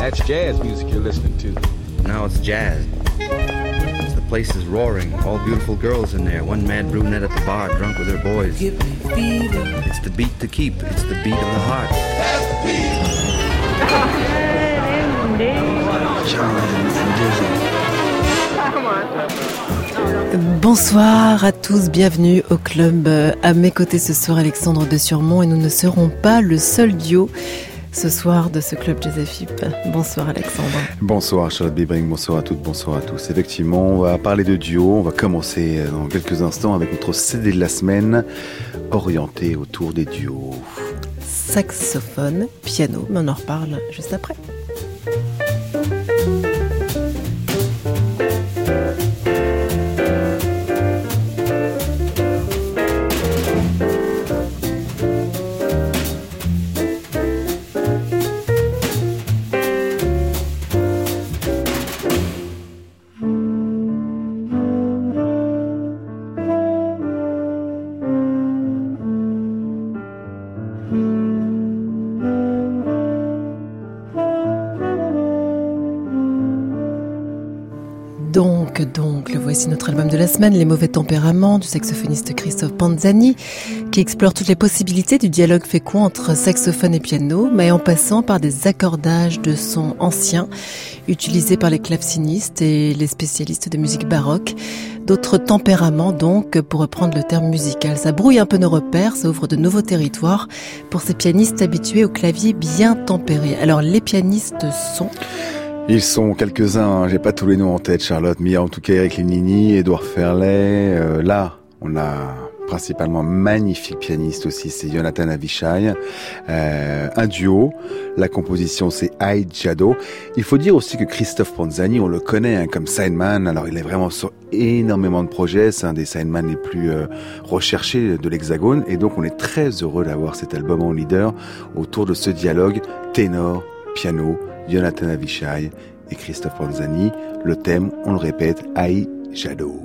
That's jazz music you're listening to. No, it's jazz. The place is roaring. All beautiful girls in there. One mad brunette at the bar, drunk with her boys. Give me fever. It's the beat to keep. It's the beat of the heart. That's the beat. Bonsoir à tous, bienvenue au club. À mes côtés ce soir Alexandre de Surmont et nous ne serons pas le seul duo ce soir de ce club Jazz FIP. Bonsoir Alexandre. Bonsoir Charlotte Bibring, bonsoir à toutes, bonsoir à tous. Effectivement, on va parler de duo, on va commencer dans quelques instants avec notre CD de la semaine orienté autour des duos. Saxophone, piano, mais on en reparle juste après. Donc, le voici notre album de la semaine, Les Mauvais Tempéraments, du saxophoniste Christophe Panzani, qui explore toutes les possibilités du dialogue fécond entre saxophone et piano, mais en passant par des accordages de sons anciens, utilisés par les clavecinistes et les spécialistes de musique baroque. D'autres tempéraments donc, pour reprendre le terme musical. Ça brouille un peu nos repères, ça ouvre de nouveaux territoires pour ces pianistes habitués au clavier bien tempéré. Alors, les pianistes sont... Ils sont quelques-uns, j'ai pas tous les noms en tête Charlotte, mais il y a en tout cas Eric Lénini, Édouard Ferlet, là on a principalement magnifique pianiste aussi, c'est Jonathan Avishai, un duo, la composition c'est Ai Jado. Il faut dire aussi que Christophe Panzani, on le connaît comme sideman, alors il est vraiment sur énormément de projets, c'est un des sideman les plus recherchés de l'Hexagone, et donc on est très heureux d'avoir cet album en leader autour de ce dialogue ténor, piano, Jonathan Avishai et Christophe Panzani. Le thème, on le répète, Ai Jado.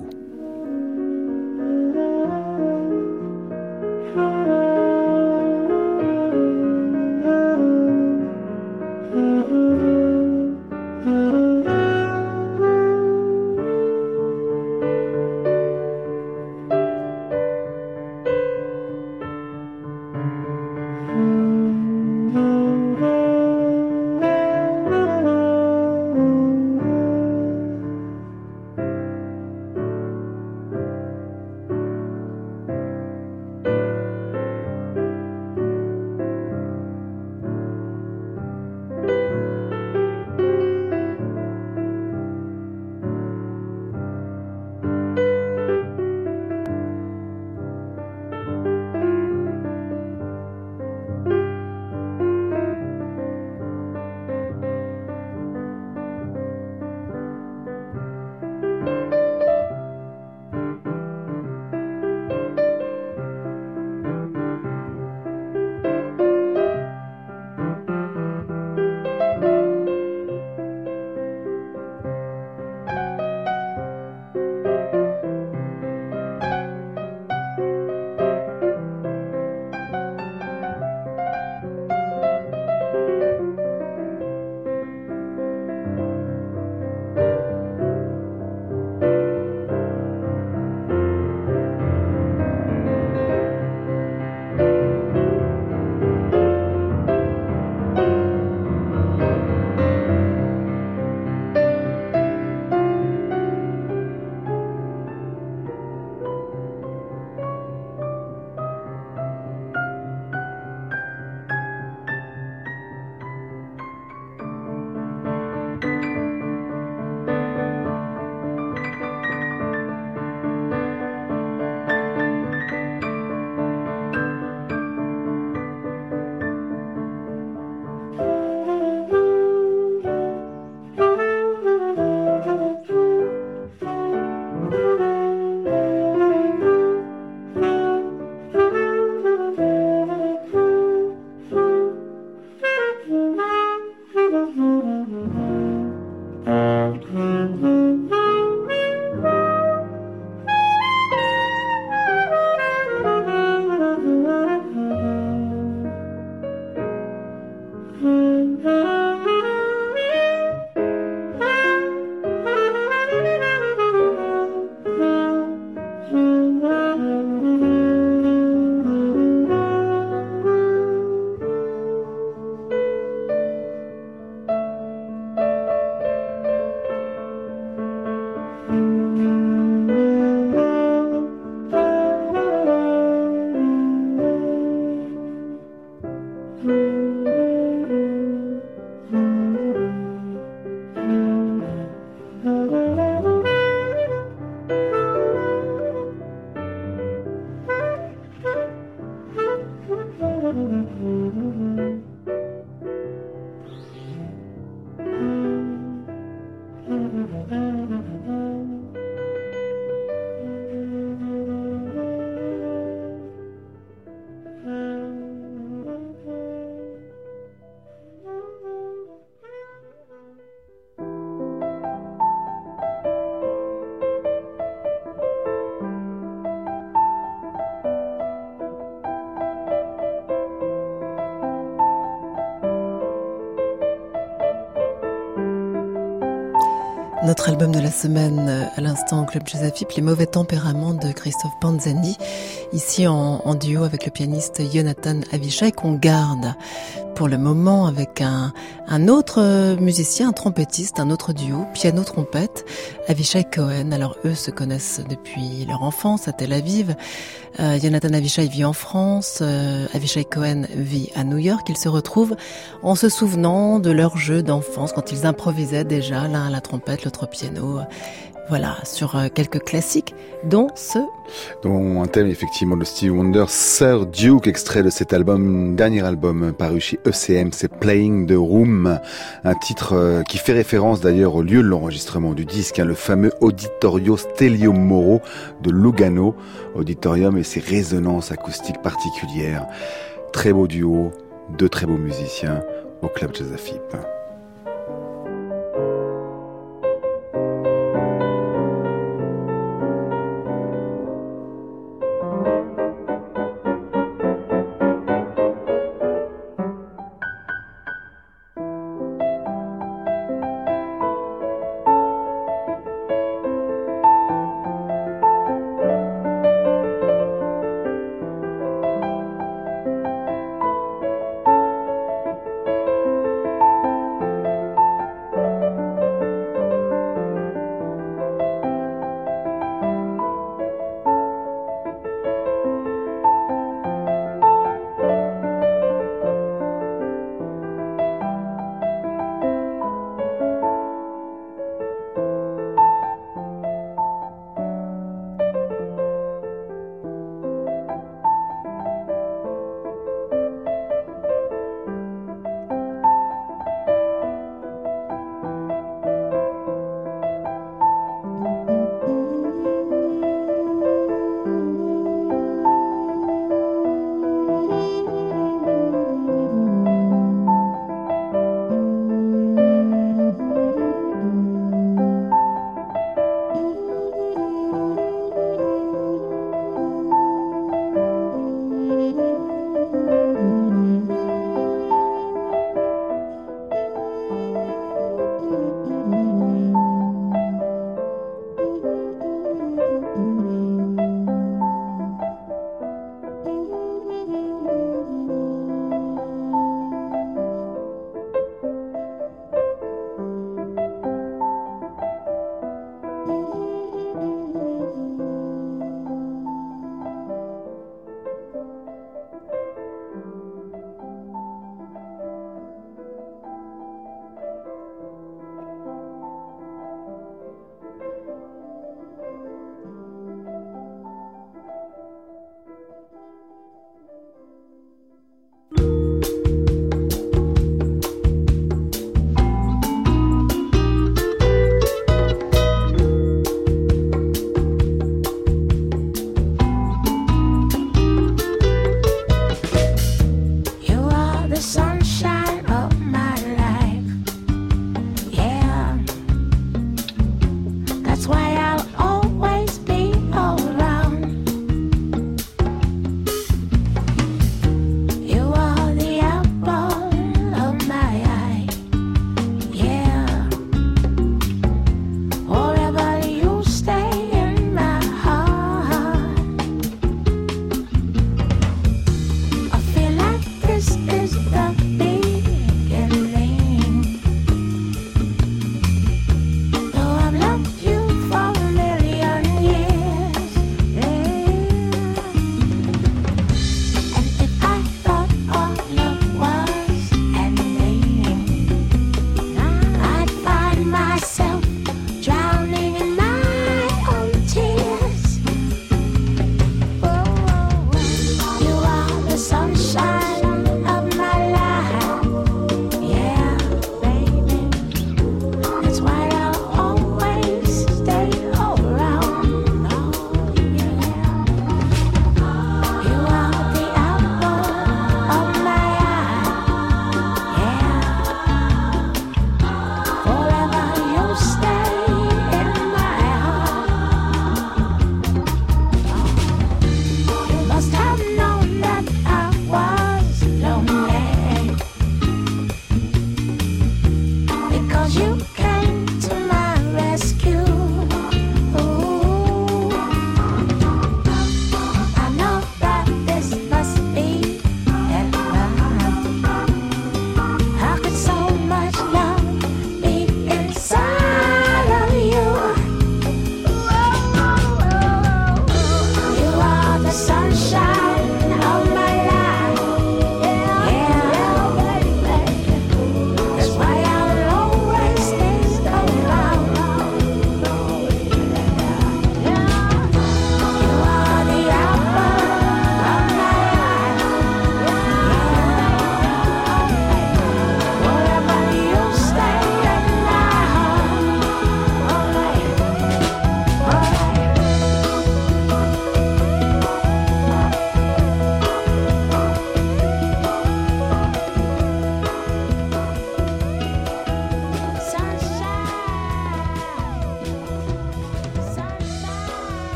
Notre album de la semaine, à l'instant au Club Jazz Afip, Les mauvais tempéraments de Christophe Panzani, ici en duo avec le pianiste Jonathan Avishai, qu'on garde pour le moment avec un autre musicien, un trompettiste, un autre duo, piano-trompette, Avishai Cohen. Alors eux se connaissent depuis leur enfance à Tel Aviv. Jonathan Avishai vit en France, Avishai Cohen vit à New York. Ils se retrouvent en se souvenant de leur jeu d'enfance quand ils improvisaient déjà, l'un à la trompette, l'autre au piano. Voilà, sur quelques classiques, dont un thème effectivement de Stevie Wonder, Sir Duke, extrait de cet album, dernier album paru chez ECM, c'est Playing the Room, un titre qui fait référence d'ailleurs au lieu de l'enregistrement du disque, le fameux Auditorio Stelio Moro de Lugano, auditorium et ses résonances acoustiques particulières. Très beau duo, deux très beaux musiciens au Club Jazz Afip.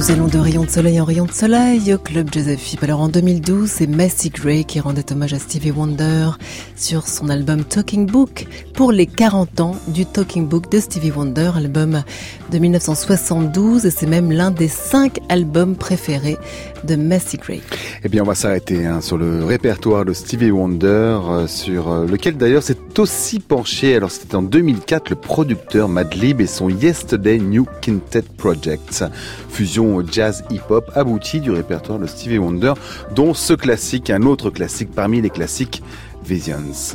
Nous allons de rayon de soleil en rayon de soleil au Club Jazz FIP. Alors en 2012, c'est Macy Gray qui rendait hommage à Stevie Wonder sur son album Talking Book pour les 40 ans du Talking Book de Stevie Wonder, album de 1972, et c'est même l'un des 5 albums préférés de Macy Gray. Eh bien, on va s'arrêter sur le répertoire de Stevie Wonder, sur lequel d'ailleurs s'est aussi penché, alors c'était en 2004, le producteur Madlib et son Yesterday New Quintet Project, fusion jazz hip-hop aboutie du répertoire de Stevie Wonder, dont ce classique, un autre classique parmi les classiques, Visions.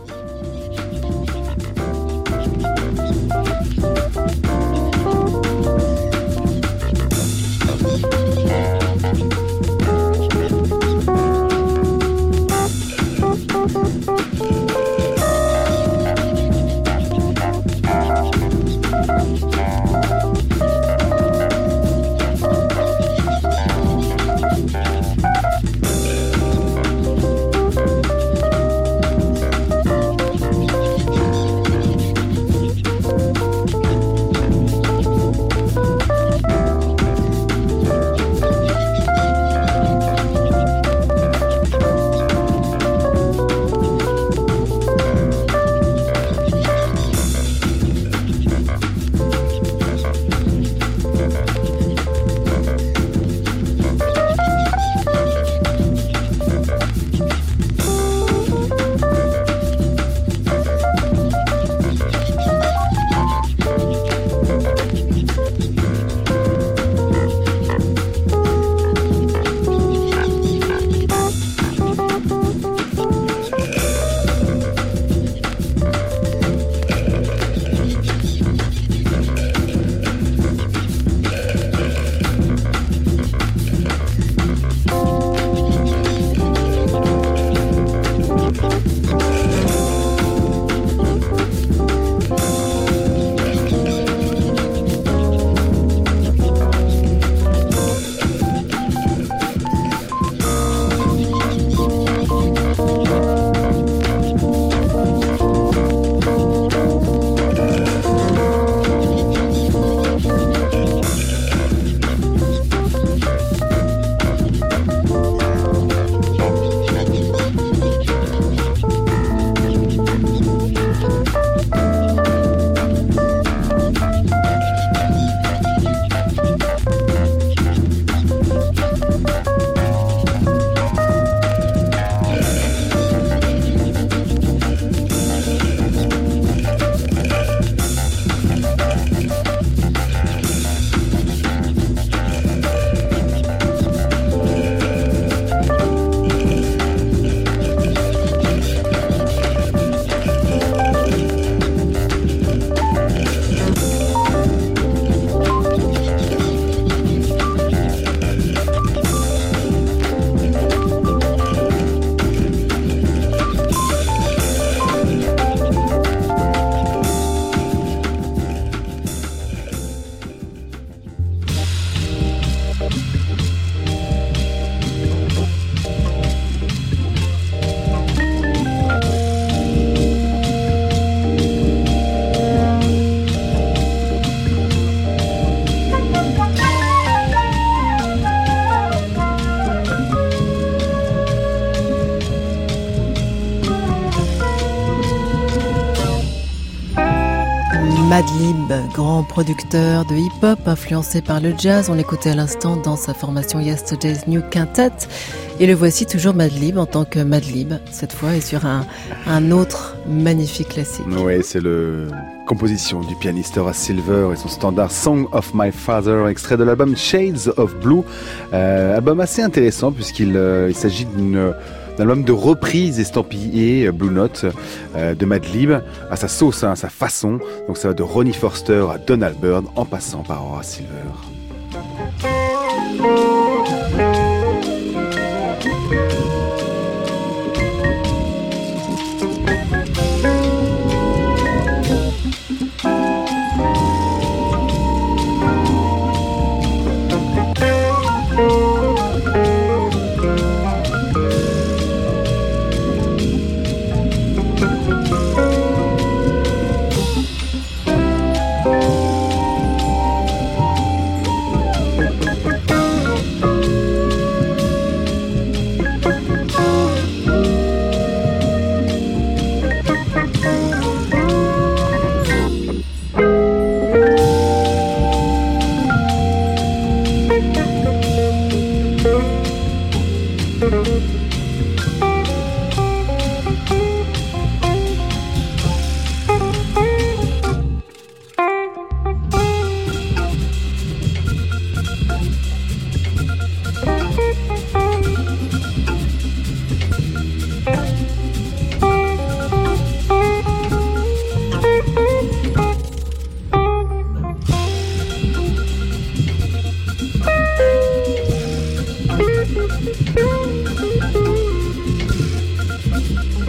Madlib, grand producteur de hip-hop influencé par le jazz, on l'écoutait à l'instant dans sa formation Yesterday's New Quintet, et le voici toujours Madlib en tant que Madlib, cette fois, et sur un autre magnifique classique. Oui, c'est la composition du pianiste Horace Silver et son standard Song of My Father, extrait de l'album Shades of Blue, album assez intéressant puisqu'il s'agit d'un album de reprises estampillées Blue Note de Madlib à sa sauce, à sa façon. Donc ça va de Ronnie Forster à Donald Byrd en passant par Horace Silver.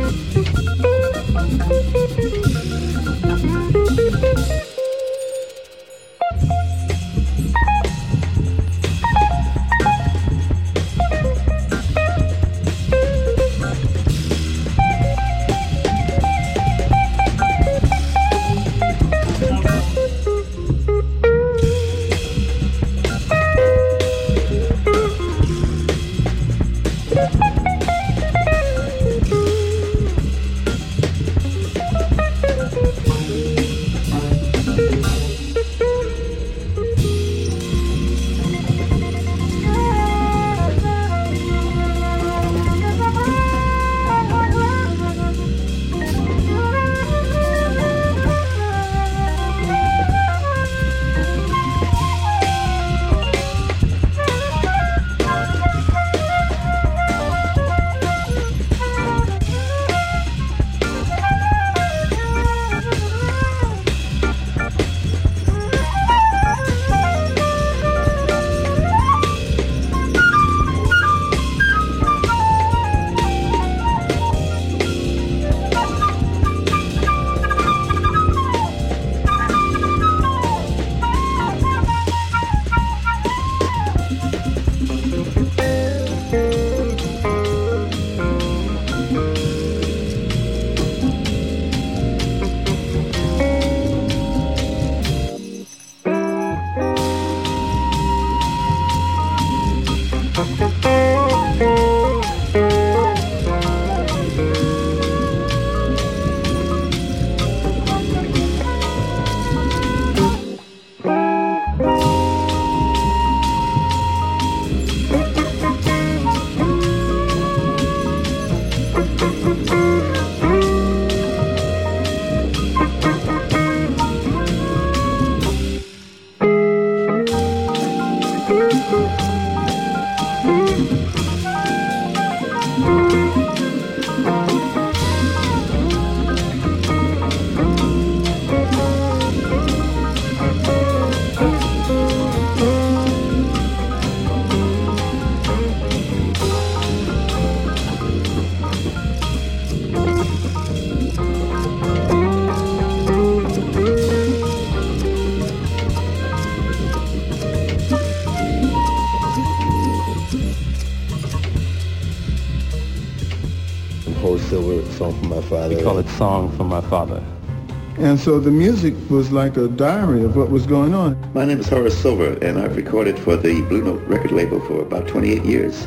Song for My Father. We call it Song for My Father. And so the music was like a diary of what was going on. My name is Horace Silver, and I've recorded for the Blue Note record label for about 28 years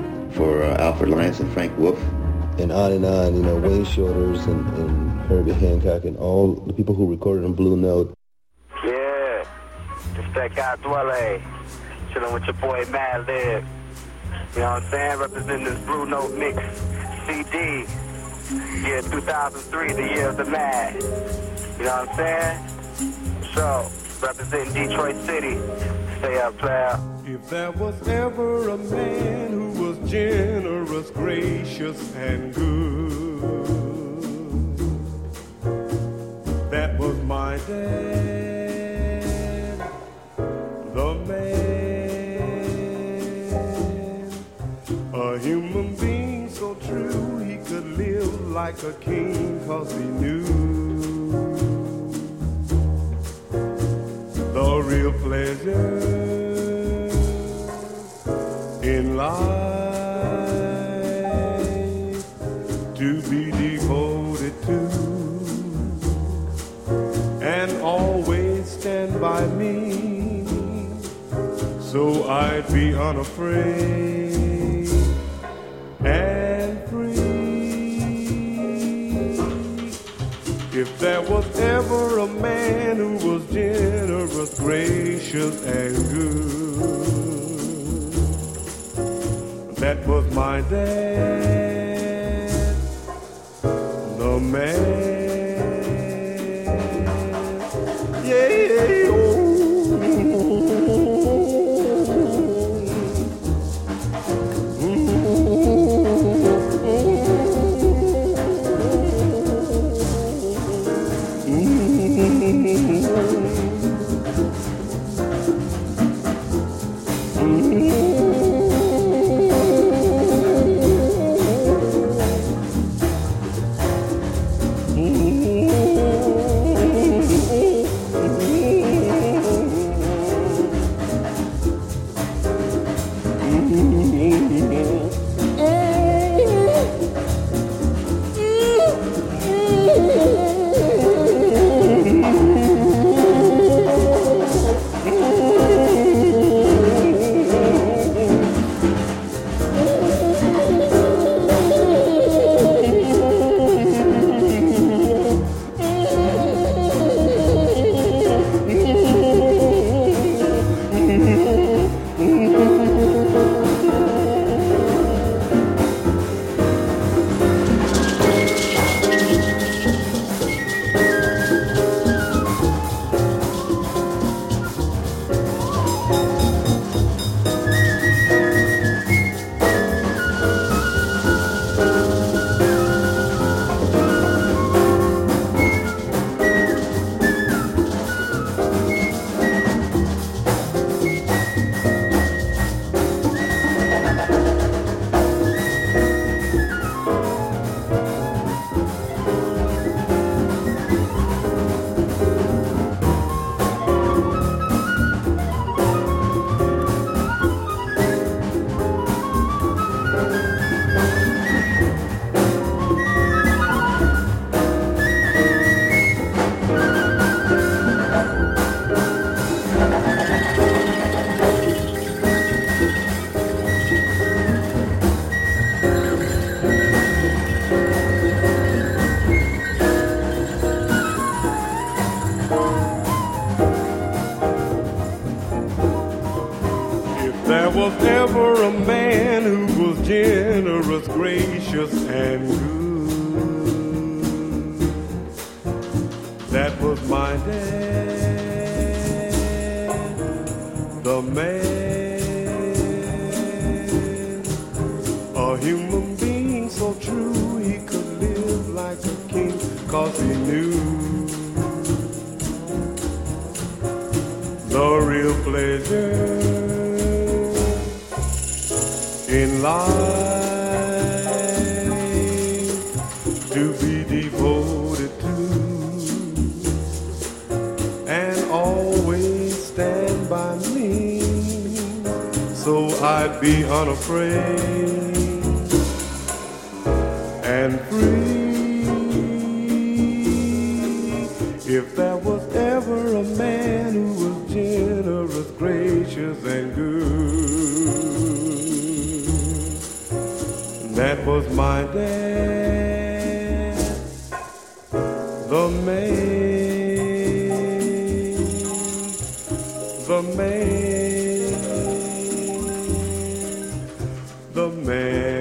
for Alfred Lyons and Frank Wolf. And on, you know, Wayne Shorters and Herbie Hancock and all the people who recorded on Blue Note. Yeah, it's that guy Dwelle, chilling with your boy Mad Lib. You know what I'm saying? Representing this Blue Note mix CD. Year 2003, the year of the Mad. You know what I'm saying? So, representing Detroit City. Stay up, player. If there was ever a man who was generous, gracious, and good, that was my dad, the man, a human being so true he could live like a king 'cause he knew the real pleasure in life to be devoted to and always stand by me so I'd be unafraid and free. If there was ever a man who was generous, gracious, and good, that was my dad, the man. Yeah, oh. gracious and good. That was my dad, the man, a human being so true he could live like a king, 'cause he knew the real pleasure in life to be devoted to and always stand by me, so I'd be unafraid and free. If there was ever a man who was generous, gracious, and good, that was my dad, the man, the man, the man.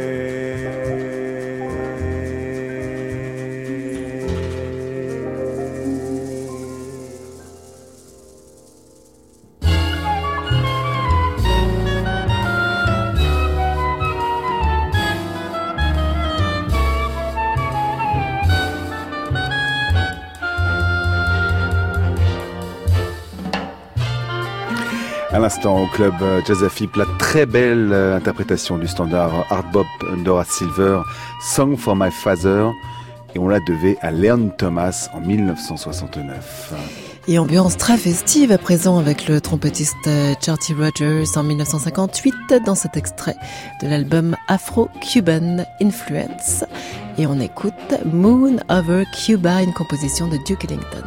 À l'instant, au club Jazz Afip, la très belle interprétation du standard Hard Bop d'Horace Silver, Song for My Father, et on la devait à Leon Thomas en 1969. Et ambiance très festive à présent avec le trompettiste Charlie Rogers en 1958 dans cet extrait de l'album Afro-Cuban Influence. Et on écoute Moon Over Cuba, une composition de Duke Ellington.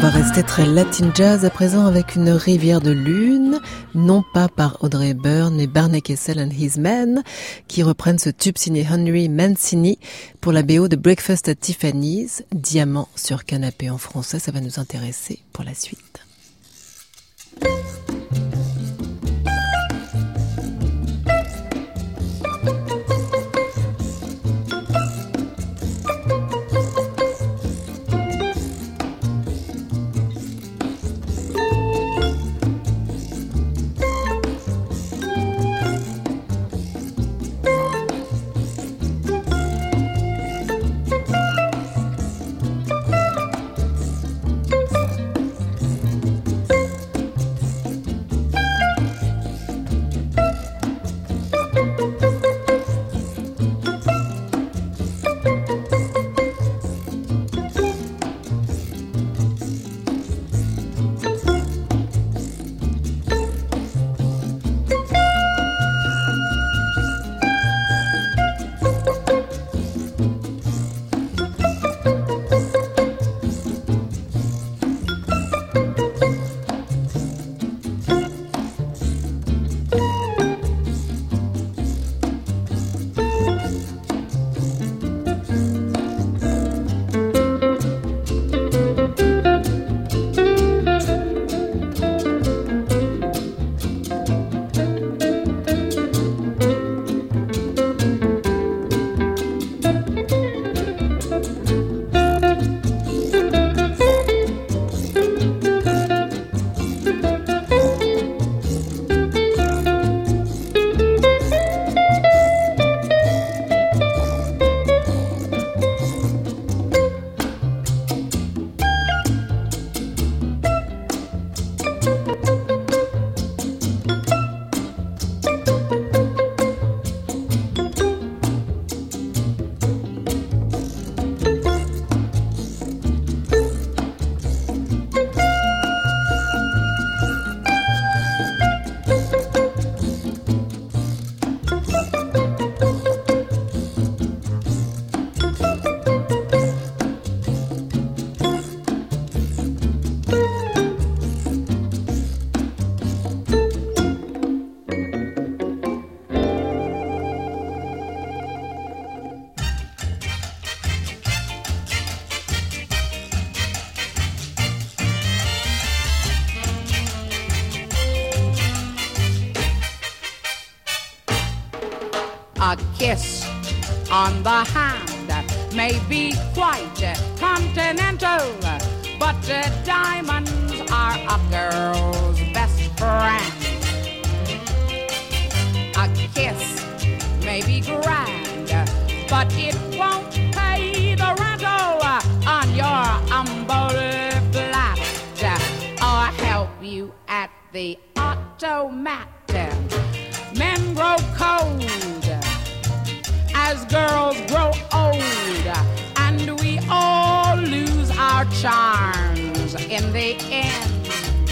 va rester très latin jazz à présent avec une rivière de lune, non pas par Audrey Hepburn, mais Barney Kessel and His Men, qui reprennent ce tube signé Henry Mancini pour la BO de Breakfast at Tiffany's, Diamant sur canapé en français, ça va nous intéresser pour la suite. A kiss on the hand may be quite continental, but diamonds are a girl's best friend. A kiss may be grand, but it won't pay the rental on your humble flat or help you at the automat. Men grow cold as girls grow old, and we all lose our charms in the end.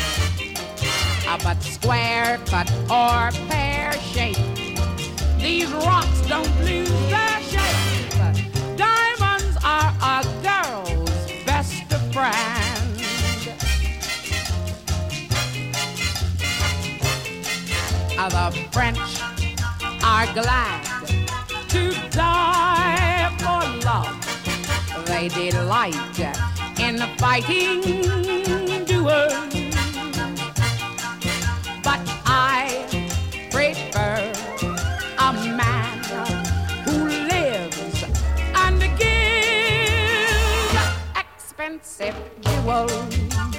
But square cut or pear shape, these rocks don't lose their shape. Diamonds are a girl's best friend. The French are glad to die for love. They delight in fighting duels. But I prefer a man who lives and gives expensive jewels.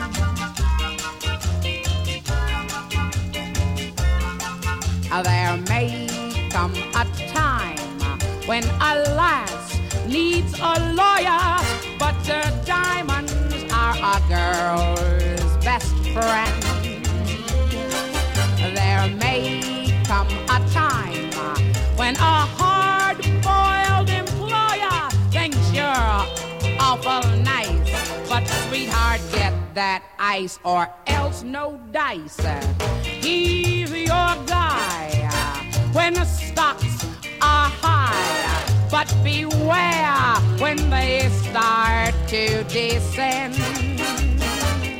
There may come a time when a lass needs a lawyer, but diamonds are a girl's best friend. There may come a time when a hard-boiled employer thinks you're awful nice, but sweetheart, get that ice or else no dice. He's your guy when the stocks are high, but beware when they start to descend.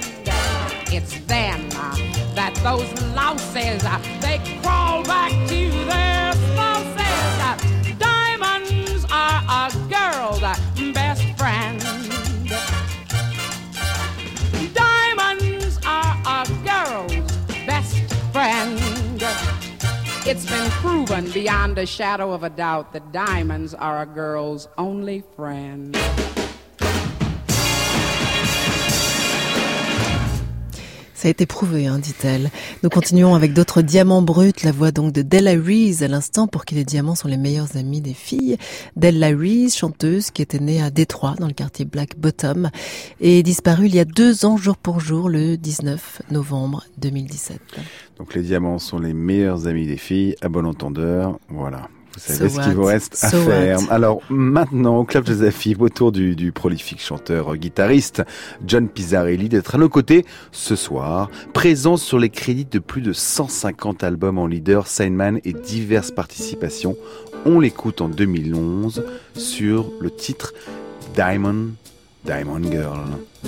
it's then that those louses, they crawl back to their spouses. Diamonds are a girl's best friend. Diamonds are a girl's best friend. It's been proven beyond a shadow of a doubt that diamonds are a girl's only friend. Ça a été prouvé, dit-elle. Nous continuons avec d'autres diamants bruts. La voix donc de Della Reese à l'instant, pour qui les diamants sont les meilleurs amis des filles. Della Reese, chanteuse qui était née à Détroit, dans le quartier Black Bottom, et disparue il y a 2 ans, jour pour jour, le 19 novembre 2017. Donc les diamants sont les meilleurs amis des filles, à bon entendeur, voilà. Vous savez ce qu'il vous reste à faire. Alors maintenant, au Club Jazz FM, autour du prolifique chanteur-guitariste John Pizzarelli d'être à nos côtés ce soir, présent sur les crédits de plus de 150 albums en leader, sideman et diverses participations. On l'écoute en 2011 sur le titre Diamond Girl.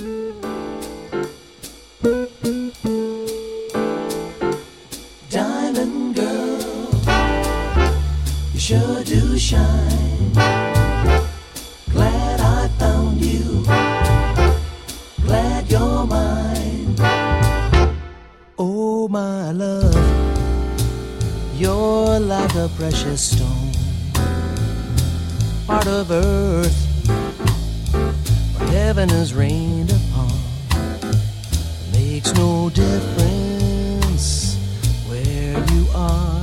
Diamond girl, you sure do shine. Glad I found you, glad you're mine. Oh my love, you're like a precious stone, part of earth where heaven has rained upon. Makes no difference where you are,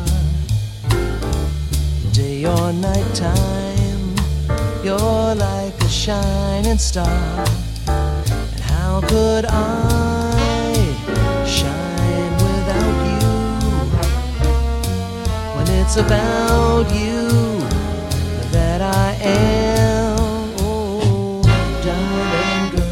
day or night time, you're like a shining star. And how could I shine without you, when it's about you that I am? Oh, diamond girl.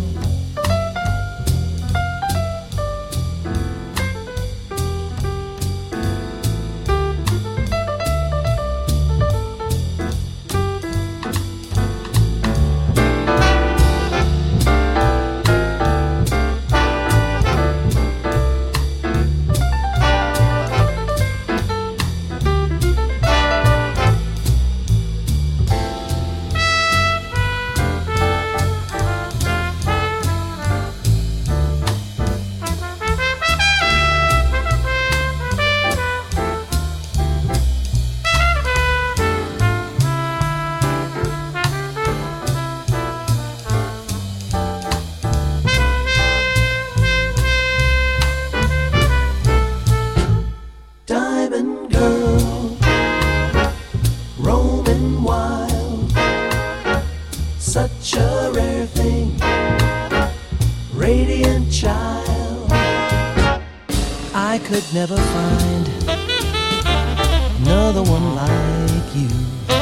Never find another one like you.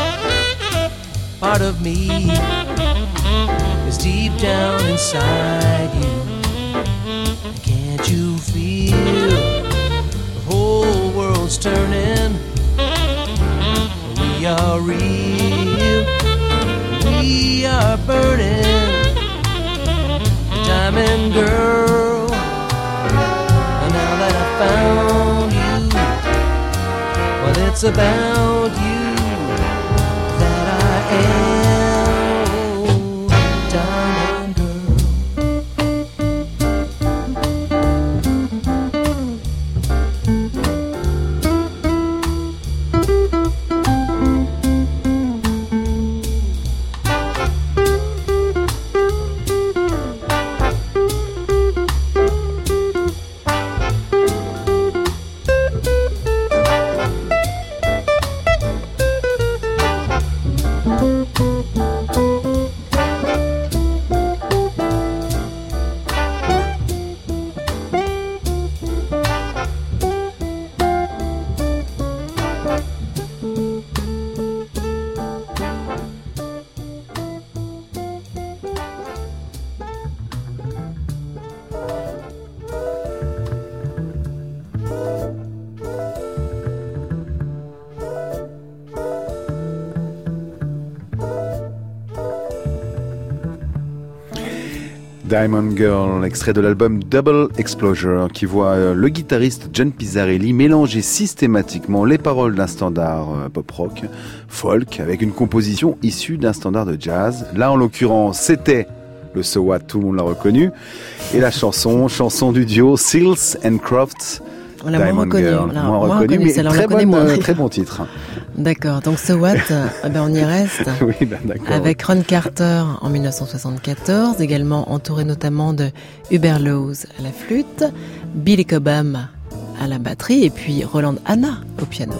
Part of me is deep down inside you. Can't you feel the whole world's turning? We are real, we are burning. Diamond girl, found you, well it's about you that I am, diamond girl. Diamond Girl, extrait de l'album Double Explosion, qui voit le guitariste John Pizzarelli mélanger systématiquement les paroles d'un standard pop-rock, folk, avec une composition issue d'un standard de jazz. Là, en l'occurrence, c'était le So What, tout le monde l'a reconnu, et la chanson du duo Seals and Crofts. On l'a moins reconnu, mais très bon titre. D'accord, donc So What, on y reste. Oui, d'accord. Avec Ron Carter en 1974, également entouré notamment de Hubert Laws à la flûte, Billy Cobham à la batterie et puis Roland Hanna au piano.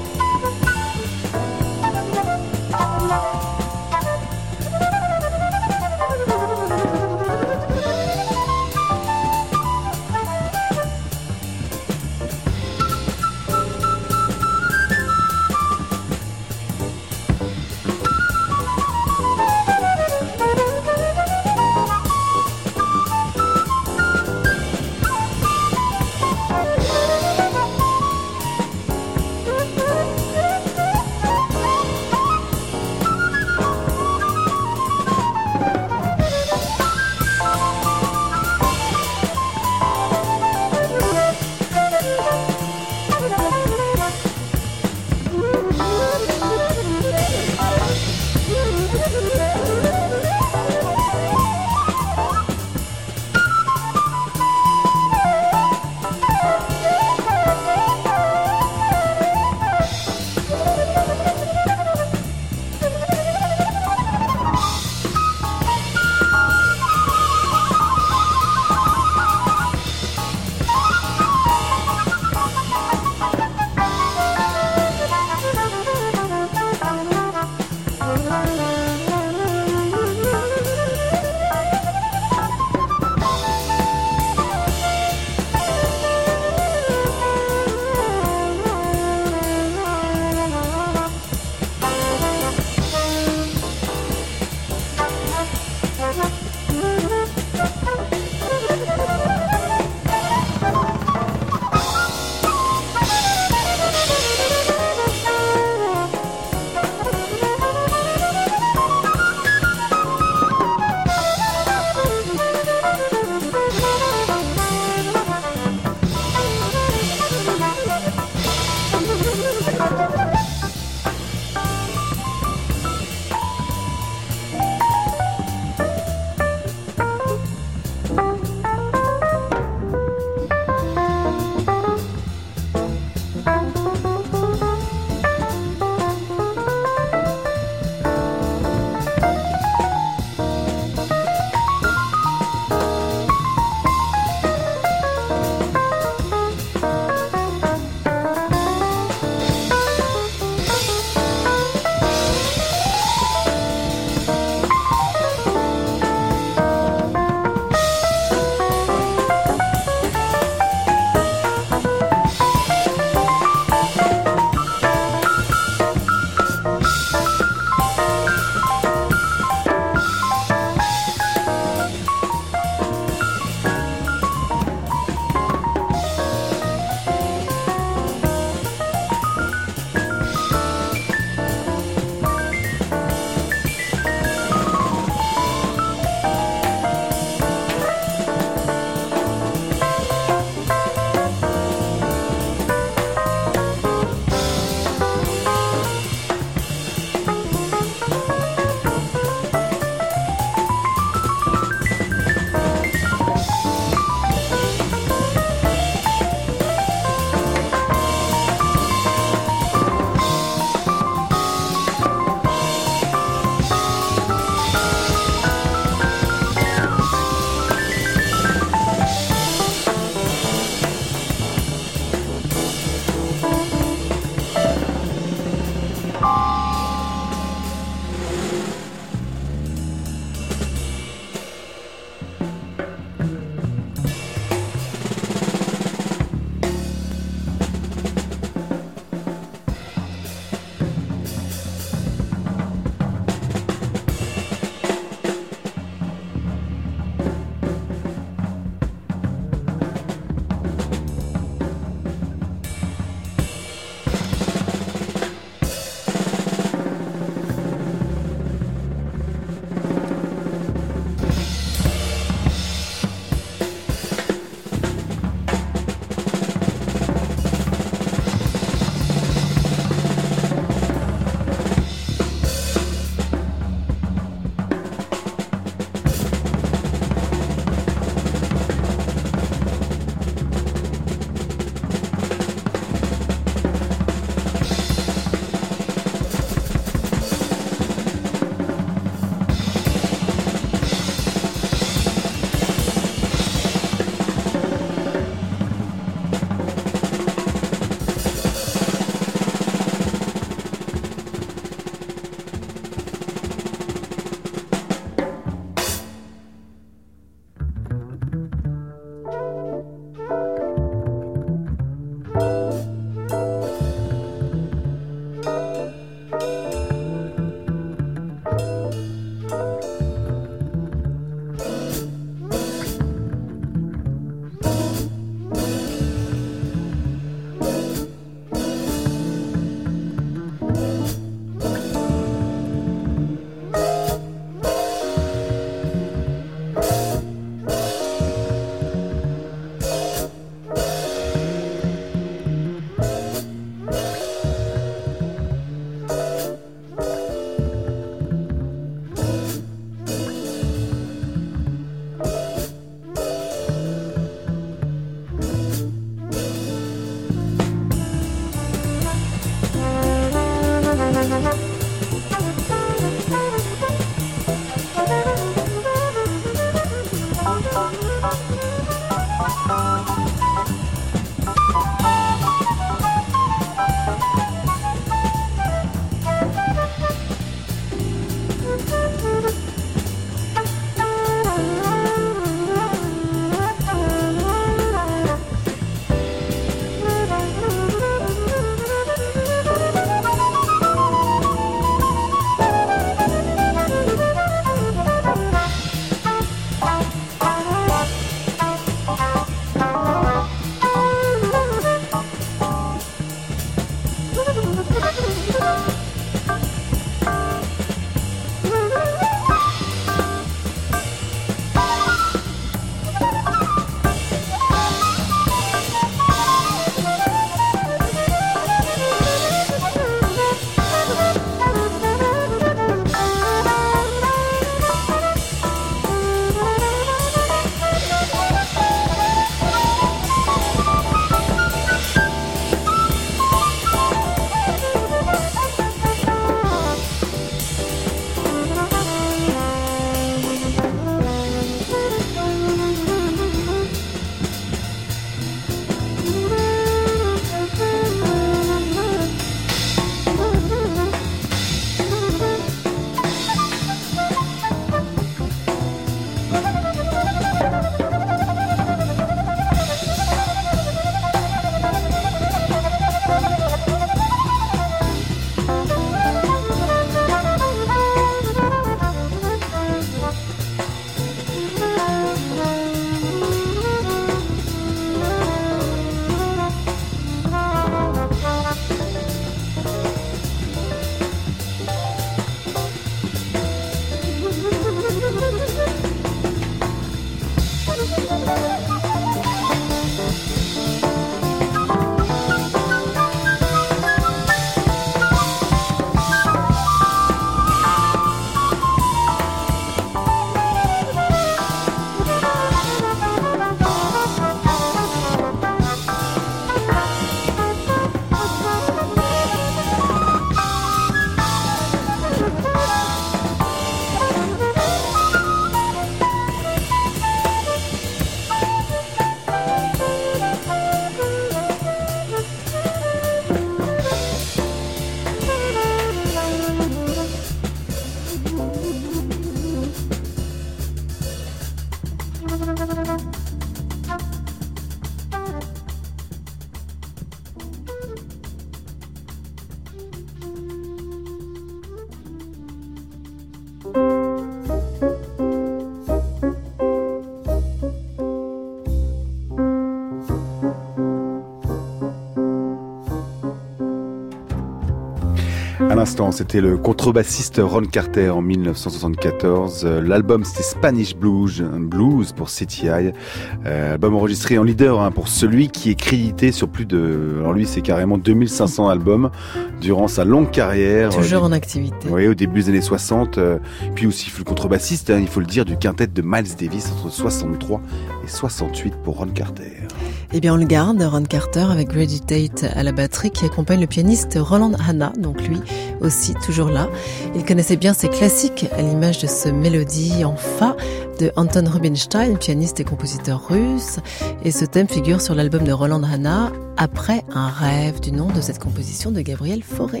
À l'instant, c'était le contrebassiste Ron Carter en 1974. L'album, c'était Spanish Blues pour CTI. Album enregistré en leader pour celui qui est crédité sur plus de... Alors lui, c'est carrément 2500 albums durant sa longue carrière. Toujours en activité. Oui, au début des années 60. Puis aussi le contrebassiste, il faut le dire, du quintet de Miles Davis entre 63 et 68 pour Ron Carter. Eh bien, on le garde, Ron Carter, avec Grady Tate à la batterie, qui accompagne le pianiste Roland Hanna, donc lui aussi toujours là. Il connaissait bien ses classiques, à l'image de ce mélodie en fa de Anton Rubinstein, pianiste et compositeur russe. Et ce thème figure sur l'album de Roland Hanna, Après un rêve, du nom de cette composition de Gabriel Fauré.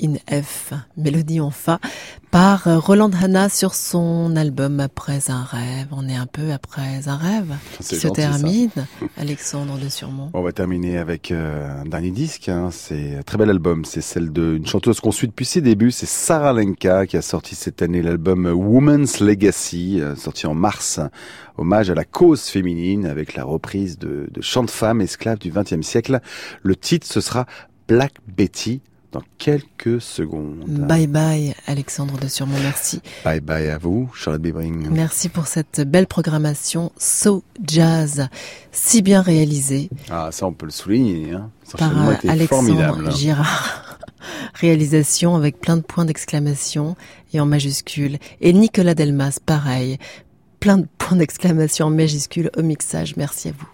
in F, mélodie en Fa, par Roland Hanna sur son album Après un rêve. On est un peu après un rêve qui se termine. Alexandre de Surmont. On va terminer avec un dernier disque. C'est un très bel album. C'est celle d'une chanteuse qu'on suit depuis ses débuts. C'est Sarah Lenka qui a sorti cette année l'album Woman's Legacy, sorti en mars. Hommage à la cause féminine avec la reprise de chants de femmes esclaves du XXe siècle. Le titre, ce sera Black Betty. Dans quelques secondes. Bye bye Alexandre de Surmont, merci. Bye bye à vous, Charlotte Bébring. Merci pour cette belle programmation So Jazz, si bien réalisée. Ah, ça on peut le souligner. Par Alexandre formidable. Girard. Réalisation avec plein de points d'exclamation et en majuscule. Et Nicolas Delmas, pareil. Plein de points d'exclamation en majuscule au mixage. Merci à vous.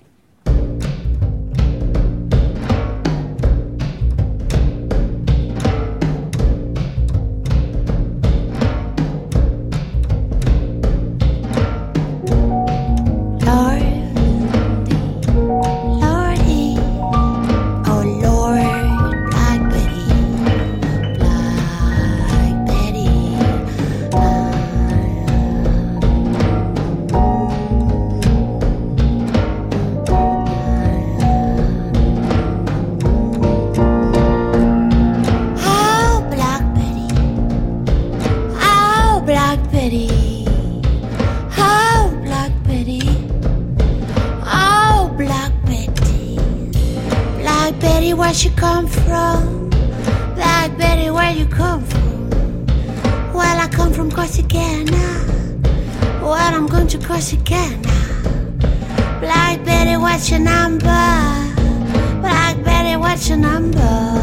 Where you come from? Black Betty, where you come from? Well, I come from Corsicana. Well, I'm going to Corsicana. Black Betty, what's your number? Black Betty, what's your number?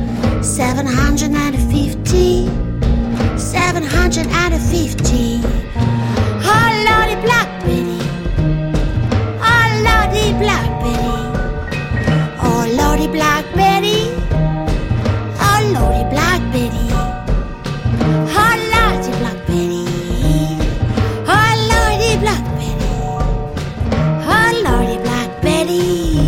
750. 750. Oh, Lordy, Black Betty. Oh, Lordy, Black Betty. Oh, Lordy, Black Betty. Oh, Lordy, Black Betty. Oh, Lordy, Black Betty. Oh, Lordy, Black Betty. Oh, Lordy, Black Betty.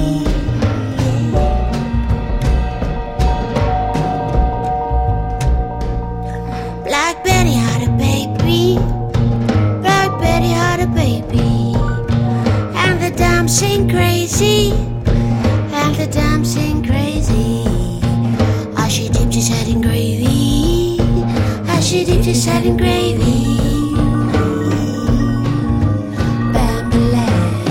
Black Betty had a baby. Black Betty had a baby. And the dancing crazy. And the dancing crazy. As she dipped his head in gravy. As she dipped his head in gravy. Bambalay,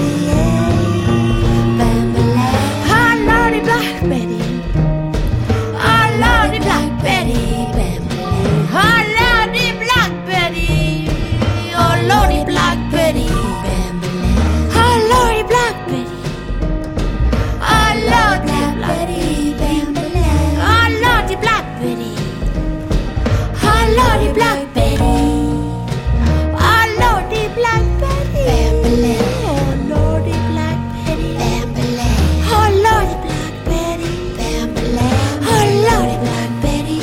bambalay. Oh, Lordy, Black Betty. Oh, Lordy, Black Betty. Bambalay. Oh, Lordy, Black Betty. Oh, Lordy, Black Betty. Bambalay. Oh, Lordy, Black Betty. Oh, Lordy, Black Betty, Bambalay. Oh, Lordy, Black Betty. Oh, Lordy, Black Betty. Oh, Lordy, Black Betty. Bambalay. Oh, Lordy, Black Betty. Bambalay. Oh, Lordy, Black Betty. Bambalay. Oh, Lordy, Black Betty.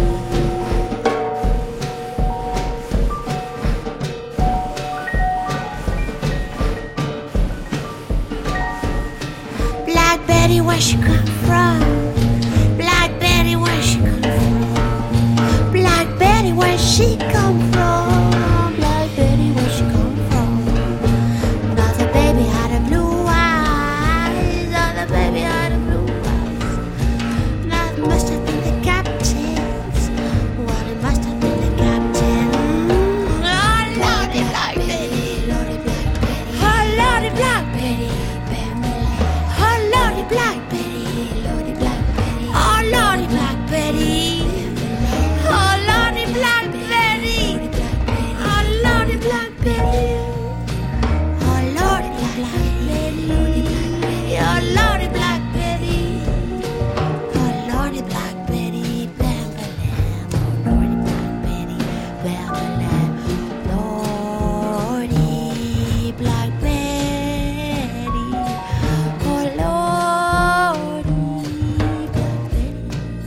Black Betty, where she come from? Black Betty, where she come from? Black Betty, where she come from? Black Betty, where she come from? Now the baby had a blue eyes. Now the baby had a blue eyes. Now it must have been the captain's. Well, it must have been the captain. Oh, Lordy, Black Betty. Lordy, Black Betty. Oh, Lordy, Black Betty. Oh, Lordy, Black Betty. Lordy, Black Betty. Oh, Lordy, Black Betty. Oh, Lordy, Black Betty. Oh, Lordy, Black Betty. Oh, Lordy, Black Betty. Oh, Lordy, Black Betty. Oh, Lordy, Black Betty. Bam, bam, oh, Lordy, Black Betty. Bam, bam, Lordy, Black Betty. Oh, Lordy, Black Betty.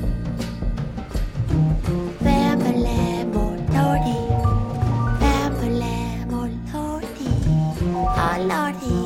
Bam, oh, Lordy. Bam, oh, Lordy. Oh, Lordy.